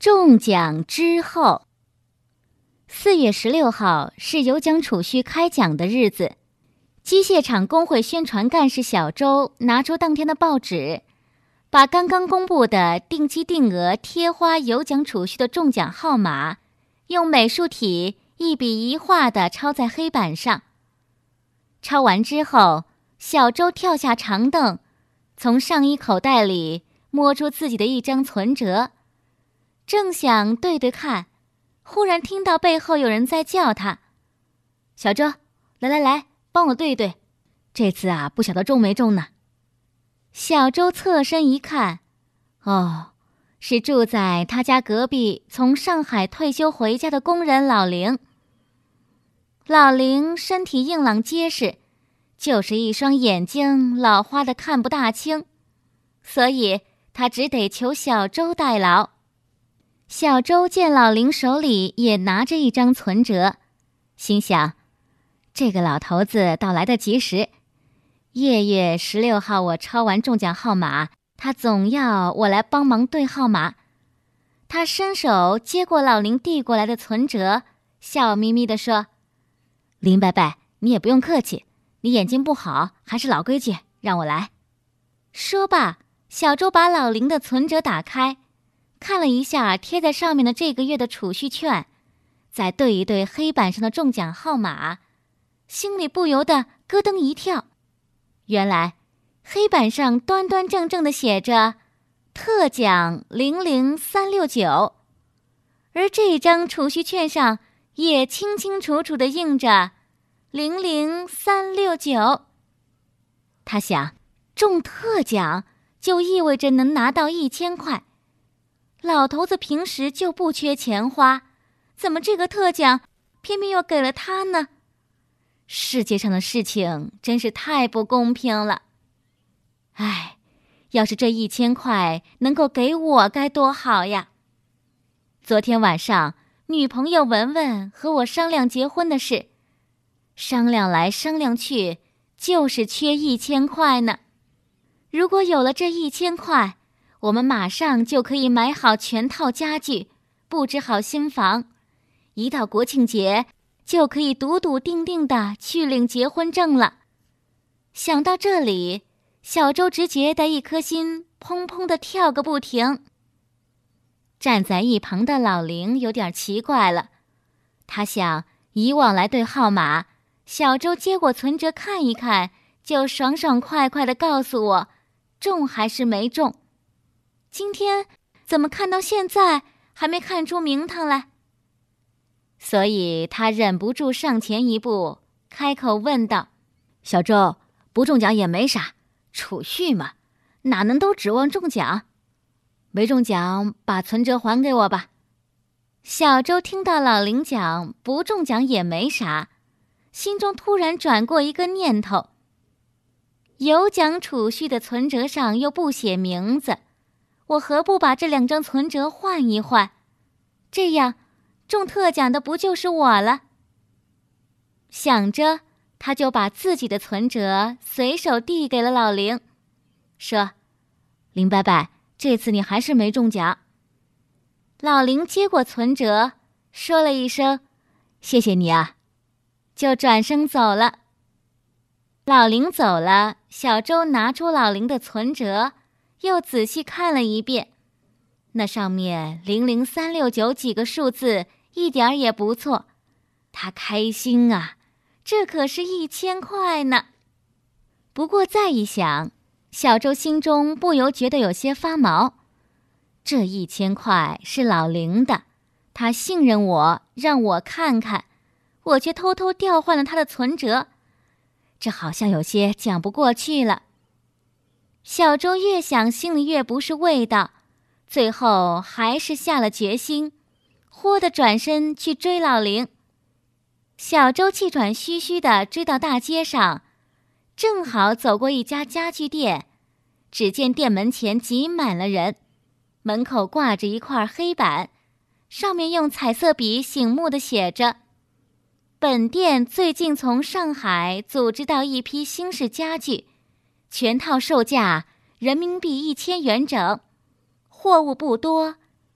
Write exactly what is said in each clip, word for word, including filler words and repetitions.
中奖之后，四月十六号是有奖储蓄开奖的日子。机械厂工会宣传干事小周拿出当天的报纸，把刚刚公布的定期定额贴花有奖储蓄的中奖号码，用美术体一笔一画地抄在黑板上。抄完之后，小周跳下长凳，从上衣口袋里摸出自己的一张存折，正想对对看，忽然听到背后有人在叫他：“小周，来来来，帮我对对，这次啊，不晓得中没中呢。”小周侧身一看，哦，是住在他家隔壁从上海退休回家的工人老林。老林身体硬朗结实，就是一双眼睛老花的看不大清，所以他只得求小周代劳。小周见老林手里也拿着一张存折，心想，这个老头子倒来得及时。夜月十六号我抄完中奖号码，他总要我来帮忙对号码。他伸手接过老林递过来的存折，笑眯眯地说：“林伯伯，你也不用客气，你眼睛不好，还是老规矩，让我来。”说罢，小周把老林的存折打开，看了一下贴在上面的这个月的储蓄券，再对一对黑板上的中奖号码，心里不由得咯噔一跳。原来黑板上端端正正地写着特奖零零三六九，而这张储蓄券上也清清楚楚地印着零零三六九。他想，中特奖就意味着能拿到一千块，老头子平时就不缺钱花，怎么这个特奖偏偏又给了他呢？世界上的事情真是太不公平了。唉，要是这一千块能够给我该多好呀！昨天晚上，女朋友文文和我商量结婚的事，商量来商量去，就是缺一千块呢。如果有了这一千块，我们马上就可以买好全套家具，布置好新房，一到国庆节就可以笃笃定定地去领结婚证了。想到这里，小周只觉得一颗心砰砰地跳个不停。站在一旁的老林有点奇怪了，他想，以往来对号码，小周接过存折看一看，就爽爽快快地告诉我中还是没中。今天怎么看到现在还没看出名堂来？所以他忍不住上前一步，开口问道：“小周，不中奖也没啥，储蓄嘛，哪能都指望中奖？没中奖，把存折还给我吧。”小周听到老林讲不中奖也没啥，心中突然转过一个念头：有奖储蓄的存折上又不写名字，我何不把这两张存折换一换？这样中特奖的不就是我了？想着，他就把自己的存折随手递给了老林，说：“林伯伯，这次你还是没中奖。”老林接过存折，说了一声：“谢谢你啊。”就转身走了。老林走了，小周拿出老林的存折，又仔细看了一遍，那上面零零三六九几个数字一点儿也不错，他开心啊，这可是一千块呢。不过再一想，小周心中不由觉得有些发毛。这一千块是老林的，他信任我，让我看看，我却偷偷调换了他的存折，这好像有些讲不过去了。小周越想心里越不是味道，最后还是下了决心，豁地转身去追老林。小周气喘吁吁地追到大街上，正好走过一家家具店，只见店门前挤满了人，门口挂着一块黑板，上面用彩色笔醒目地写着：“本店最近从上海组织到一批新式家具，全套售价人民币一千元整，货物不多，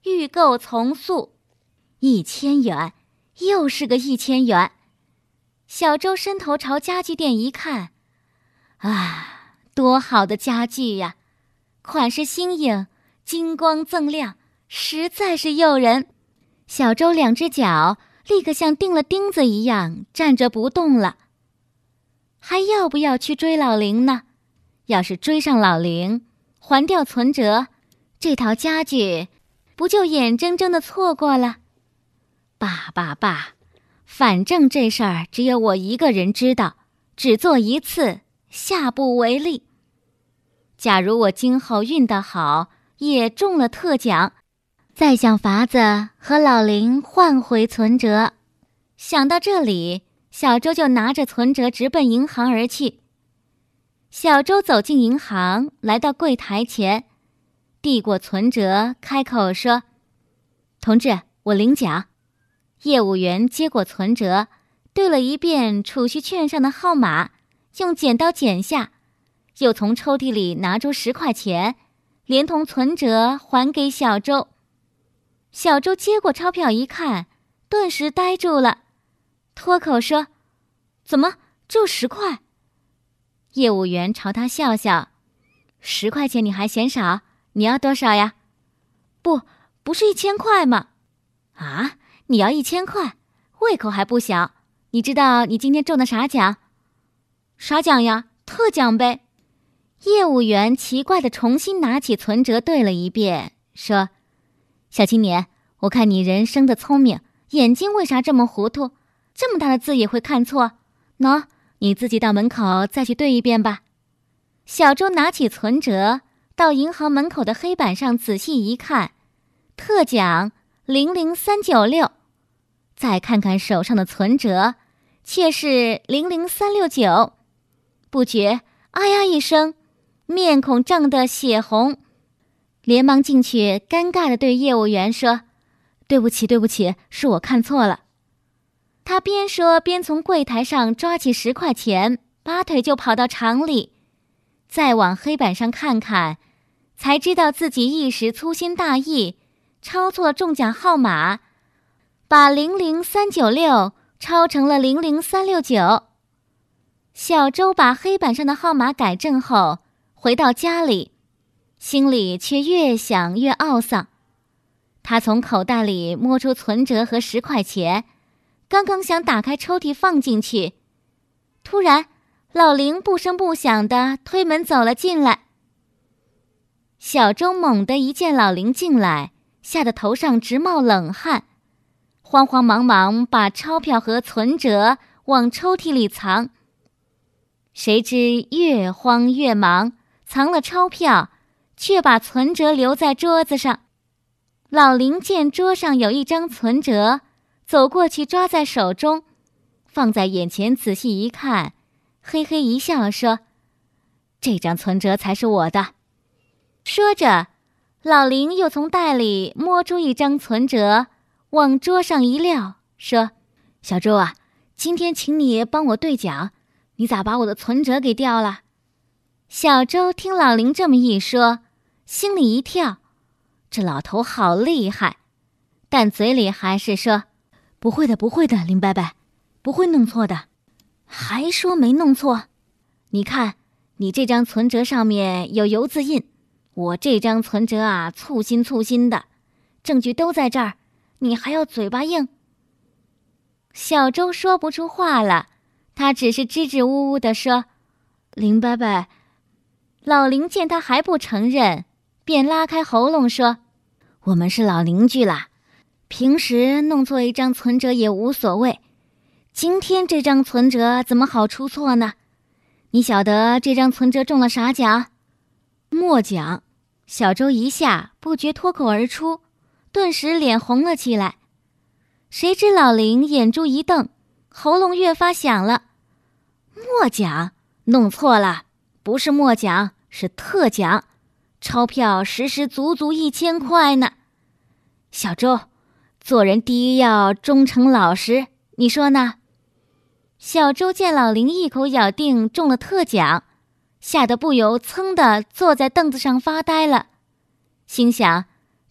预购从速。一千元，又是个一千元。小周伸头朝家具店一看，啊，多好的家具呀！款式新颖，金光锃亮，实在是诱人。小周两只脚立刻像钉了钉子一样站着不动了。还要不要去追老林呢？要是追上老林，还掉存折，这套家具不就眼睁睁的错过了？罢罢罢，反正这事儿只有我一个人知道，只做一次，下不为例。假如我今后运得好，也中了特奖，再想法子和老林换回存折。想到这里，小周就拿着存折直奔银行而去。小周走进银行，来到柜台前，递过存折，开口说：“同志，我领奖。”业务员接过存折，对了一遍储蓄券上的号码，用剪刀剪下，又从抽屉里拿出十块钱，连同存折还给小周。小周接过钞票一看，顿时呆住了，脱口说：“怎么只有十块？”业务员朝他笑笑：“十块钱你还嫌少？你要多少呀？”“不，不是一千块吗？”“啊，你要一千块，胃口还不小。你知道你今天中的啥奖？”“啥奖呀？特奖呗。”业务员奇怪地重新拿起存折对了一遍，说：“小青年，我看你人生的聪明，眼睛为啥这么糊涂？这么大的字也会看错？喏，你自己到门口再去对一遍吧。”小周拿起存折，到银行门口的黑板上仔细一看，特奖零零三九六，再看看手上的存折，却是零零三六九，不觉啊呀一声，面孔涨得血红，连忙进去尴尬地对业务员说：“对不起对不起，是我看错了。”他边说边从柜台上抓起十块钱，拔腿就跑到厂里，再往黑板上看看，才知道自己一时粗心大意，抄错了中奖号码，把零零三九六抄成了零零三六九。小周把黑板上的号码改正后，回到家里，心里却越想越懊丧。他从口袋里摸出存折和十块钱，刚刚想打开抽屉放进去，突然老林不声不响地推门走了进来。小周猛地一见老林进来，吓得头上直冒冷汗，慌慌忙忙把钞票和存折往抽屉里藏。谁知越慌越忙，藏了钞票，却把存折留在桌子上。老林见桌上有一张存折，走过去抓在手中，放在眼前仔细一看，嘿嘿一笑说：“这张存折才是我的。”说着，老林又从袋里摸出一张存折，往桌上一撂，说：“小周啊，今天请你帮我兑奖，你咋把我的存折给掉了？”小周听老林这么一说，心里一跳，这老头好厉害，但嘴里还是说：“不会的不会的，林伯伯，不会弄错的。”还说没弄错？你看，你这张存折上面有油渍印，我这张存折啊，粗心粗心的，证据都在这儿，你还要嘴巴硬？小周说不出话了，他只是支支吾吾地说：“林伯伯。”老林见他还不承认，便拉开喉咙说：“我们是老邻居啦，平时弄错一张存折也无所谓，今天这张存折怎么好出错呢？你晓得这张存折中了啥奖？”“末奖。”小周一下不觉脱口而出，顿时脸红了起来。谁知老林眼珠一瞪，喉咙越发响了：“末奖？弄错了，不是末奖，是特奖，钞票实实足足一千块呢。小周，做人第一要忠诚老实，你说呢？”小周见老林一口咬定中了特奖，吓得不由噌地坐在凳子上发呆了，心想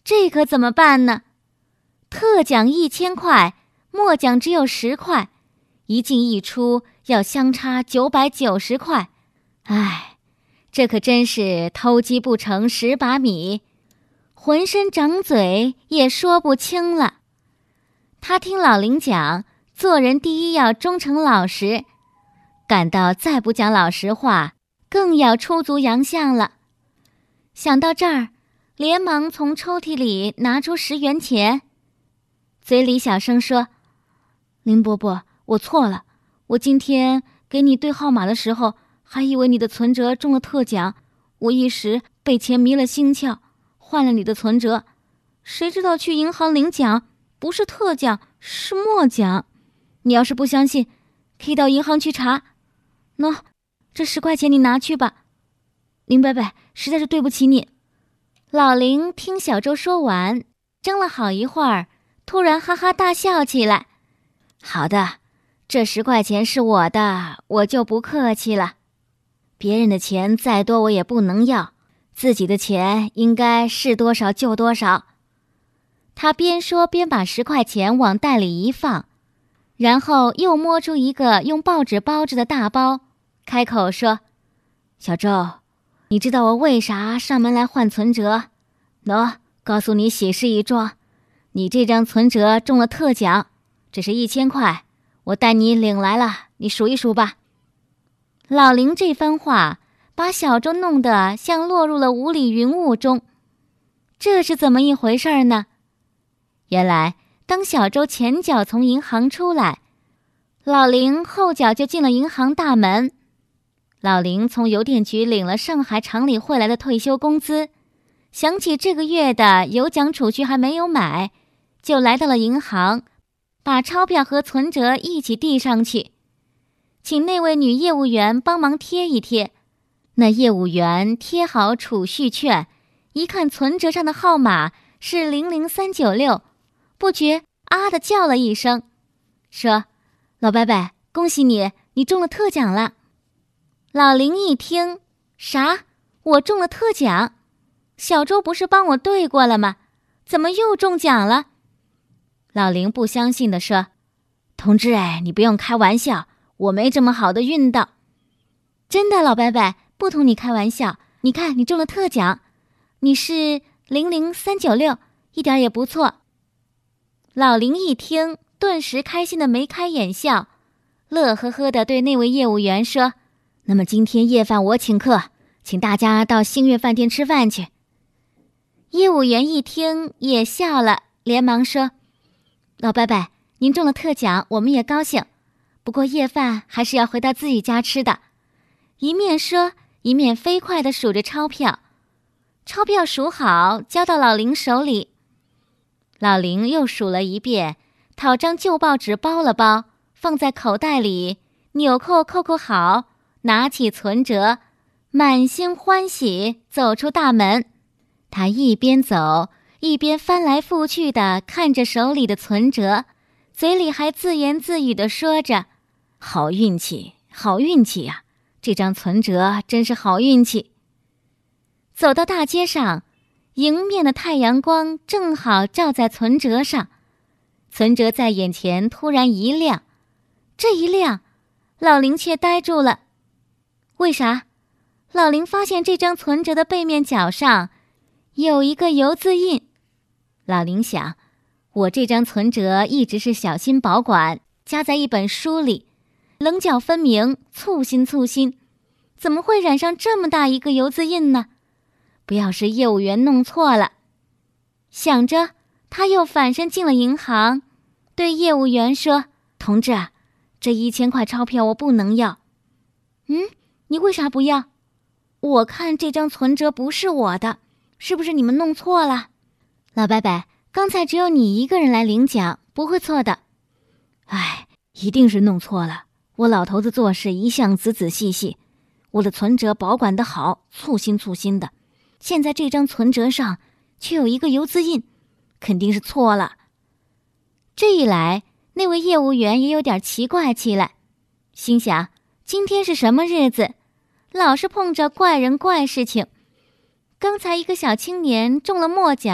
这可怎么办呢？特奖一千块，末奖只有十块，一进一出要相差九百九十块。唉，这可真是偷鸡不成蚀把米，浑身长嘴也说不清了。他听老林讲，做人第一要忠诚老实，感到再不讲老实话，更要出足洋相了。想到这儿，连忙从抽屉里拿出十元钱，嘴里小声说：林伯伯，我错了，我今天给你对号码的时候，还以为你的存折中了特奖，我一时被钱迷了心窍，换了你的存折，谁知道去银行领奖，不是特奖，是末奖。你要是不相信，可以到银行去查。喏，这十块钱你拿去吧。林伯伯，实在是对不起你。老林听小周说完，怔了好一会儿，突然哈哈大笑起来。好的，这十块钱是我的，我就不客气了。别人的钱再多我也不能要，自己的钱应该是多少就多少。他边说边把十块钱往袋里一放，然后又摸出一个用报纸包着的大包，开口说：小周，你知道我为啥上门来换存折？喏，告诉你喜事一桩，你这张存折中了特奖，这是一千块，我带你领来了，你数一数吧。老林这番话把小周弄得像落入了雾里云雾中。这是怎么一回事呢？原来当小周前脚从银行出来，老林后脚就进了银行大门。老林从邮电局领了上海厂里汇来的退休工资，想起这个月的有奖储蓄还没有买，就来到了银行，把钞票和存折一起递上去，请那位女业务员帮忙贴一贴。那业务员贴好储蓄券，一看存折上的号码是零零三九六，不觉啊的叫了一声，说：老伯伯，恭喜你，你中了特奖了。老林一听，啥？我中了特奖？小周不是帮我对过了吗？怎么又中奖了？老林不相信地说：同志哎，你不用开玩笑，我没这么好的运道。真的，老伯伯，不同你开玩笑，你看你中了特奖，你是零零三九六，一点也不错。老林一听，顿时开心的眉开眼笑，乐呵呵地对那位业务员说：那么今天夜饭我请客，请大家到星月饭店吃饭去。业务员一听也笑了，连忙说：老伯伯，您中了特奖，我们也高兴，不过夜饭还是要回到自己家吃的。一面说，一面飞快地数着钞票。钞票数好，交到老林手里。老林又数了一遍，讨张旧报纸包了包，放在口袋里，纽扣扣扣好，拿起存折，满心欢喜走出大门。他一边走一边翻来覆去地看着手里的存折，嘴里还自言自语地说着：好运气，好运气呀、啊！这张存折真是好运气。走到大街上，迎面的太阳光正好照在存折上，存折在眼前突然一亮，这一亮，老林却呆住了。为啥？老林发现这张存折的背面角上有一个油字印。老林想，我这张存折一直是小心保管，夹在一本书里，棱角分明，粗心粗心，怎么会染上这么大一个油字印呢？不要是业务员弄错了。想着，他又反身进了银行，对业务员说：同志，这一千块钞票我不能要。嗯，你为啥不要？我看这张存折不是我的，是不是你们弄错了？老伯伯，刚才只有你一个人来领奖，不会错的。哎，一定是弄错了。我老头子做事一向仔仔细细，我的存折保管得好，粗心粗心的。现在这张存折上却有一个油字印，肯定是错了。这一来，那位业务员也有点奇怪起来，心想：今天是什么日子？老是碰着怪人怪事情。刚才一个小青年中了末奖，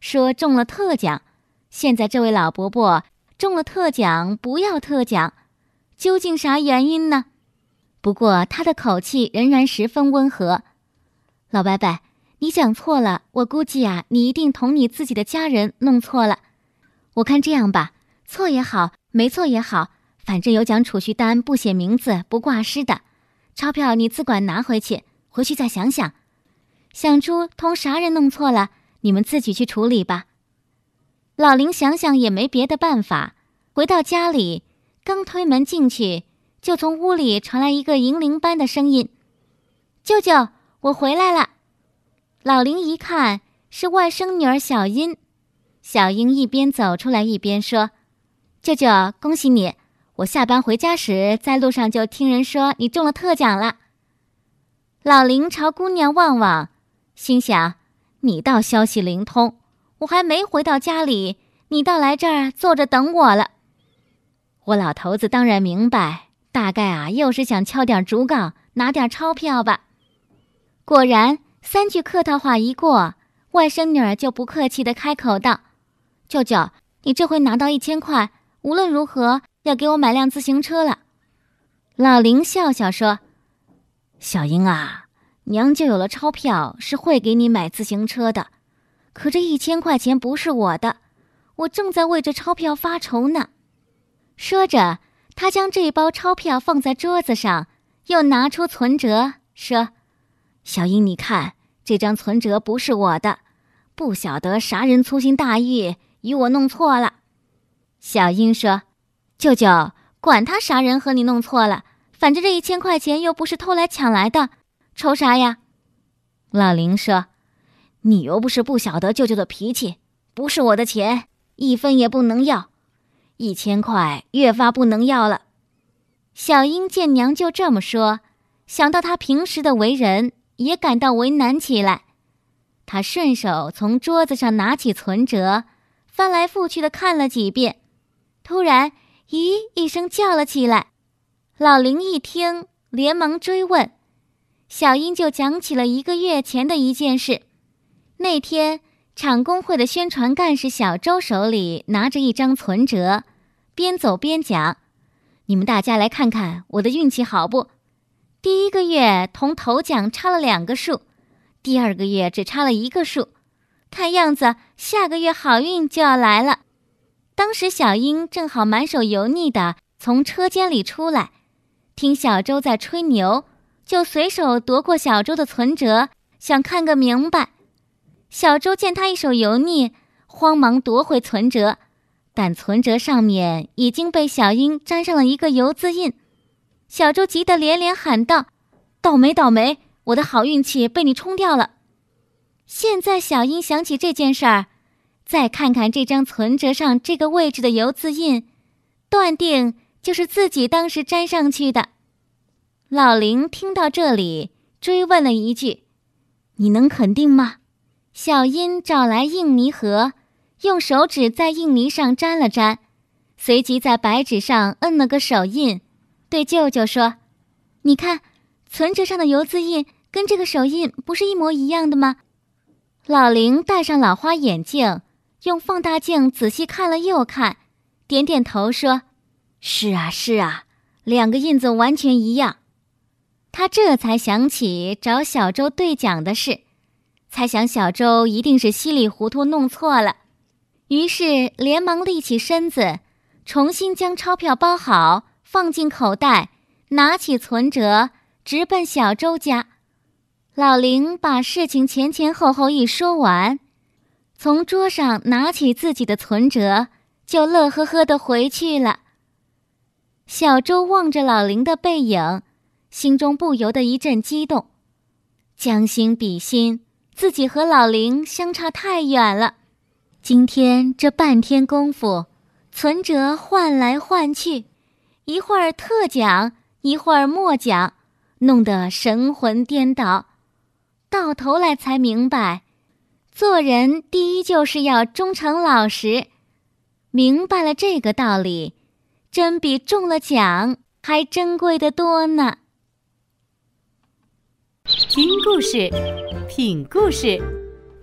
说中了特奖，现在这位老伯伯中了特奖不要特奖，究竟啥原因呢？不过他的口气仍然十分温和。老伯伯，你讲错了，我估计啊，你一定同你自己的家人弄错了。我看这样吧，错也好，没错也好，反正有奖储蓄单不写名字不挂失的，钞票你自管拿回去，回去再想想，想出同啥人弄错了，你们自己去处理吧。老林想想也没别的办法，回到家里，刚推门进去，就从屋里传来一个银铃般的声音：舅舅，我回来了。老林一看，是外甥女儿小英。小英一边走出来一边说：舅舅，恭喜你，我下班回家时在路上就听人说你中了特奖了。老林朝姑娘望望，心想，你倒消息灵通，我还没回到家里，你倒来这儿坐着等我了。我老头子当然明白，大概啊又是想敲点竹杠，拿点钞票吧。果然三句客套话一过，外甥女儿就不客气地开口道：舅舅，你这回拿到一千块，无论如何要给我买辆自行车了。老林笑笑说：小英啊，娘就有了钞票，是会给你买自行车的，可这一千块钱不是我的，我正在为这钞票发愁呢。说着，他将这一包钞票放在桌子上，又拿出存折，说：小英，你看，这张存折不是我的，不晓得啥人粗心大意，与我弄错了。小英说：舅舅，管他啥人和你弄错了，反正这一千块钱又不是偷来抢来的，愁啥呀？老林说：你又不是不晓得舅舅的脾气，不是我的钱，一分也不能要，一千块越发不能要了。小英见娘就这么说，想到她平时的为人，也感到为难起来。她顺手从桌子上拿起存折，翻来覆去的看了几遍，突然咦一声叫了起来。老林一听，连忙追问，小英就讲起了一个月前的一件事。那天厂工会的宣传干事小周手里拿着一张存折，边走边讲：你们大家来看看我的运气好不？第一个月同头奖差了两个数，第二个月只差了一个数，看样子下个月好运就要来了。当时小英正好满手油腻的从车间里出来，听小周在吹牛，就随手夺过小周的存折，想看个明白。小周见他一手油腻，慌忙夺回存折，但存折上面已经被小英沾上了一个油渍印。小周急得连连喊道：倒霉倒霉，我的好运气被你冲掉了。现在小英想起这件事儿，再看看这张存折上这个位置的油渍印，断定就是自己当时粘上去的。老林听到这里，追问了一句：你能肯定吗？小英找来印泥盒，用手指在印泥上沾了沾，随即在白纸上摁了个手印，对舅舅说：你看，存折上的油渍印跟这个手印不是一模一样的吗？老林戴上老花眼镜，用放大镜仔细看了又看，点点头说：是啊是啊，两个印子完全一样。他这才想起找小周对讲的事，猜想小周一定是稀里糊涂弄错了，于是连忙立起身子，重新将钞票包好，放进口袋，拿起存折，直奔小周家。老林把事情前前后后一说完，从桌上拿起自己的存折，就乐呵呵地回去了。小周望着老林的背影，心中不由得一阵激动。将心比心，自己和老林相差太远了。今天这半天功夫，存折换来换去，一会儿特奖，一会儿末奖，弄得神魂颠倒。到头来才明白，做人第一就是要忠诚老实。明白了这个道理，真比中了奖还珍贵得多呢。 听故事，品故事，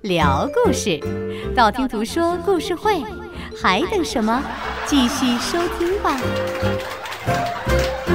聊故事，道听途说故事会，还等什么？继续收听吧。